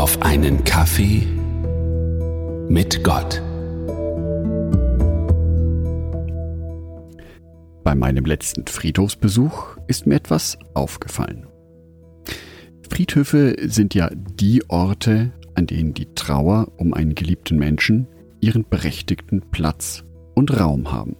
auf einen Kaffee mit Gott. Bei meinem letzten Friedhofsbesuch ist mir etwas aufgefallen. Friedhöfe sind ja die Orte, an denen die Trauer um einen geliebten Menschen ihren berechtigten Platz und Raum haben.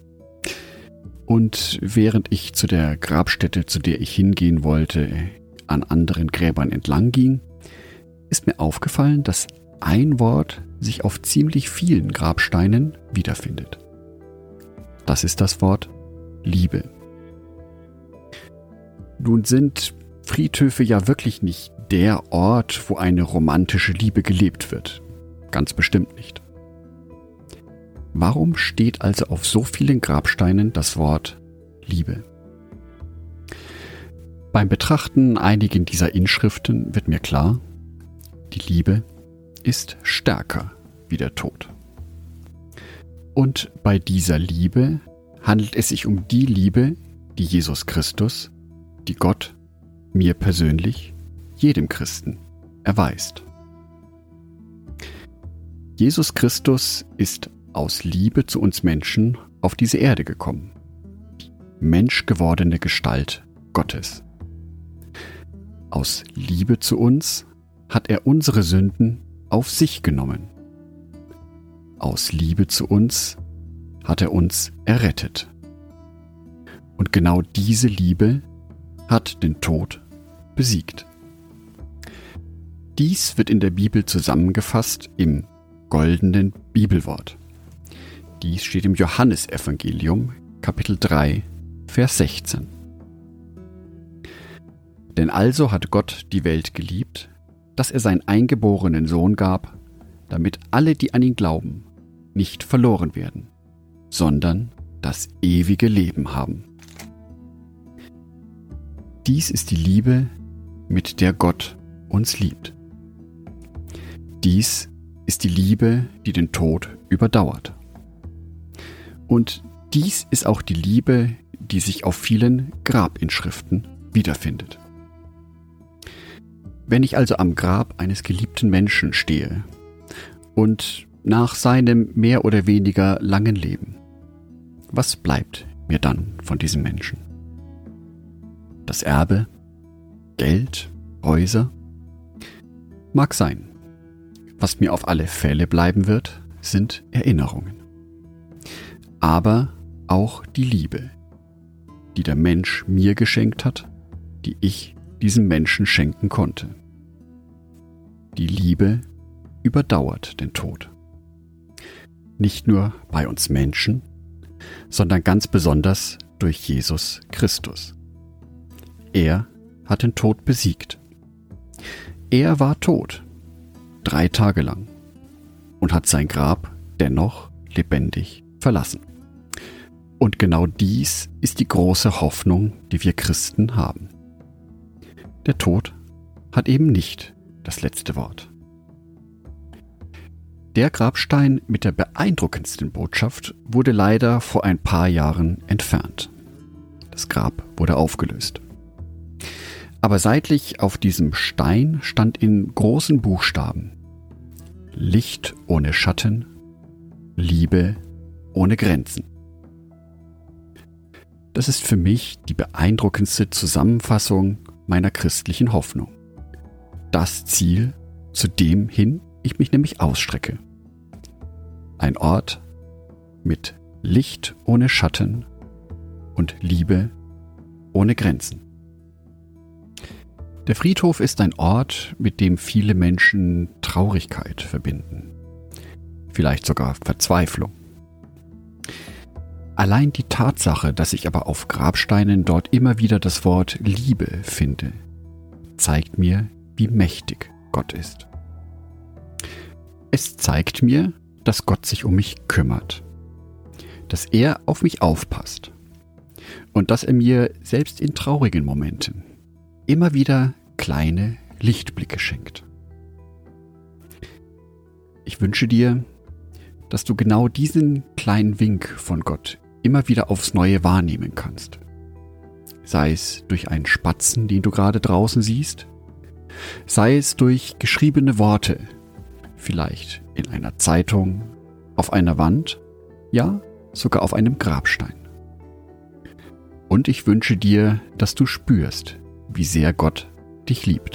Und während ich zu der Grabstätte, zu der ich hingehen wollte, an anderen Gräbern entlang ging, ist mir aufgefallen, dass ein Wort sich auf ziemlich vielen Grabsteinen wiederfindet. Das ist das Wort Liebe. Nun sind Friedhöfe ja wirklich nicht der Ort, wo eine romantische Liebe gelebt wird. Ganz bestimmt nicht. Warum steht also auf so vielen Grabsteinen das Wort Liebe? Beim Betrachten einigen dieser Inschriften wird mir klar, die Liebe ist stärker wie der Tod. Und bei dieser Liebe handelt es sich um die Liebe, die Jesus Christus, die Gott, mir persönlich, jedem Christen, erweist. Jesus Christus ist aus Liebe zu uns Menschen auf diese Erde gekommen. Die menschgewordene Gestalt Gottes. Aus Liebe zu uns hat er unsere Sünden auf sich genommen. Aus Liebe zu uns hat er uns errettet. Und genau diese Liebe hat den Tod besiegt. Dies wird in der Bibel zusammengefasst im goldenen Bibelwort. Dies steht im Johannesevangelium, Kapitel 3, Vers 16. Denn also hat Gott die Welt geliebt, dass er seinen eingeborenen Sohn gab, damit alle, die an ihn glauben, nicht verloren werden, sondern das ewige Leben haben. Dies ist die Liebe, mit der Gott uns liebt. Dies ist die Liebe, die den Tod überdauert. Und dies ist auch die Liebe, die sich auf vielen Grabinschriften wiederfindet. Wenn ich also am Grab eines geliebten Menschen stehe und nach seinem mehr oder weniger langen Leben, was bleibt mir dann von diesem Menschen? Das Erbe? Geld? Häuser? Mag sein. Was mir auf alle Fälle bleiben wird, sind Erinnerungen. Aber auch die Liebe, die der Mensch mir geschenkt hat, die ich diesem Menschen schenken konnte. Die Liebe überdauert den Tod. Nicht nur bei uns Menschen, sondern ganz besonders durch Jesus Christus. Er hat den Tod besiegt. Er war tot, 3 Tage lang, und hat sein Grab dennoch lebendig verlassen. Und genau dies ist die große Hoffnung, die wir Christen haben. Der Tod hat eben nicht das letzte Wort. Der Grabstein mit der beeindruckendsten Botschaft wurde leider vor ein paar Jahren entfernt. Das Grab wurde aufgelöst. Aber seitlich auf diesem Stein stand in großen Buchstaben: Licht ohne Schatten, Liebe ohne Grenzen. Das ist für mich die beeindruckendste Zusammenfassung meiner christlichen Hoffnung. Das Ziel, zu dem hin ich mich nämlich ausstrecke. Ein Ort mit Licht ohne Schatten und Liebe ohne Grenzen. Der Friedhof ist ein Ort, mit dem viele Menschen Traurigkeit verbinden. Vielleicht sogar Verzweiflung. Allein die Tatsache, dass ich aber auf Grabsteinen dort immer wieder das Wort Liebe finde, zeigt mir, wie mächtig Gott ist. Es zeigt mir, dass Gott sich um mich kümmert, dass er auf mich aufpasst und dass er mir selbst in traurigen Momenten immer wieder kleine Lichtblicke schenkt. Ich wünsche dir, dass du genau diesen kleinen Wink von Gott immer wieder aufs Neue wahrnehmen kannst. Sei es durch einen Spatzen, den du gerade draußen siehst, Sei es durch geschriebene Worte, vielleicht in einer Zeitung, auf einer Wand, ja, sogar auf einem Grabstein. Und ich wünsche dir, dass du spürst, wie sehr Gott dich liebt.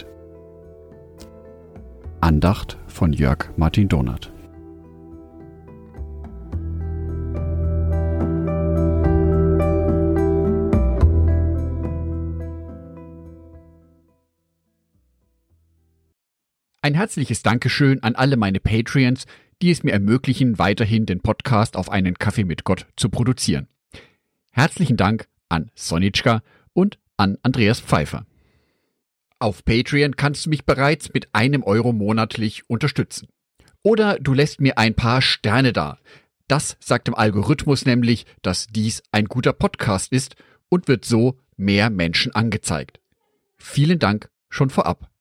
Andacht von Jörg Martin Donath. Ein herzliches Dankeschön an alle meine Patreons, die es mir ermöglichen, weiterhin den Podcast auf einen Kaffee mit Gott zu produzieren. Herzlichen Dank an Sonitschka und an Andreas Pfeiffer. Auf Patreon kannst du mich bereits mit €1 monatlich unterstützen. Oder du lässt mir ein paar Sterne da. Das sagt dem Algorithmus nämlich, dass dies ein guter Podcast ist und wird so mehr Menschen angezeigt. Vielen Dank schon vorab.